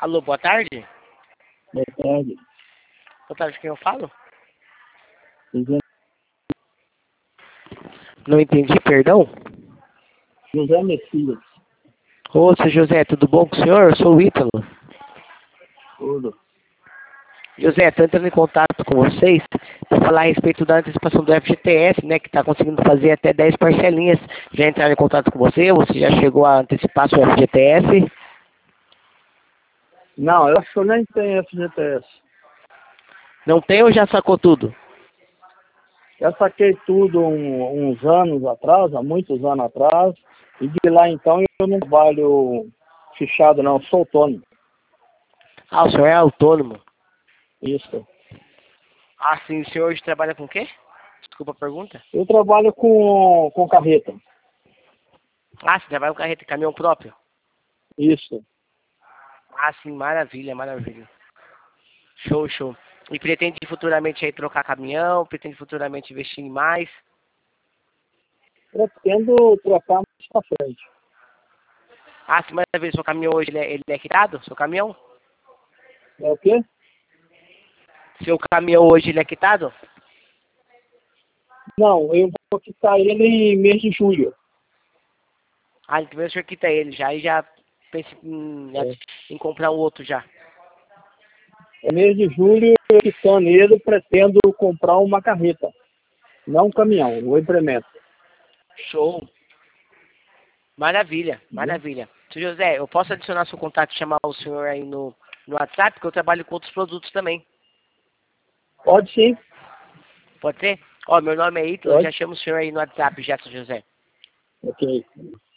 Alô, boa tarde. Boa tarde. Boa tarde, quem eu falo? José, Não entendi, perdão. José Messias. Ô, seu José, tudo bom com o senhor? Eu sou o Ítalo. Tudo. José, estou entrando em contato com vocês para falar a respeito da antecipação do FGTS, né, que está conseguindo fazer até 10 parcelinhas. Já entraram em contato com você? Você já chegou a antecipar seu FGTS? Não, eu acho que eu nem tenho FGTS. Não tem ou já sacou tudo? Eu saquei tudo uns anos atrás, há muitos anos atrás, e de lá então eu não trabalho fichado não, eu sou autônomo. Ah, o senhor é autônomo. Isso. Ah, sim, o senhor hoje trabalha com o quê? Desculpa a pergunta. Eu trabalho com carreta. Ah, você trabalha com carreta e caminhão próprio? Isso. Ah, sim, maravilha, maravilha. Show, show. E pretende futuramente aí trocar caminhão? Pretende futuramente investir em mais? Pretendo trocar mais pra frente. Ah, sim, maravilha. Seu caminhão hoje ele é quitado? Seu caminhão? É o quê? Seu caminhão hoje ele é quitado? Não, eu vou quitar ele em mês de julho. Ah, então o senhor quita ele já. Aí já pensa É, em comprar um outro já. mês de julho, eu quitando ele, pretendo comprar uma carreta. Não um caminhão, o implemento. Show. Maravilha, maravilha. Seu José, eu posso adicionar seu contato e chamar o senhor aí no WhatsApp, porque eu trabalho com outros produtos também. Pode sim, Pode ser? Ó, meu nome é Ítalo, eu já pode. chamo o senhor aí no WhatsApp já, seu José. Ok.